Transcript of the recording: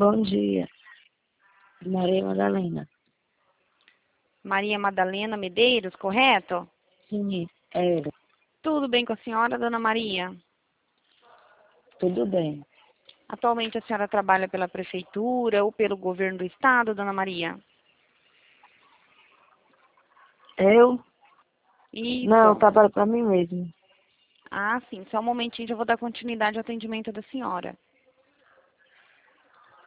Bom dia. Maria Madalena. Maria Madalena Medeiros, correto? Sim, é ele. Tudo bem com a senhora, dona Maria? Tudo bem. Atualmente a senhora trabalha pela prefeitura ou pelo governo do estado, dona Maria? Eu? Isso. Não, eu trabalho para mim mesmo. Ah, sim. Só um momentinho, já vou dar continuidade ao atendimento da senhora.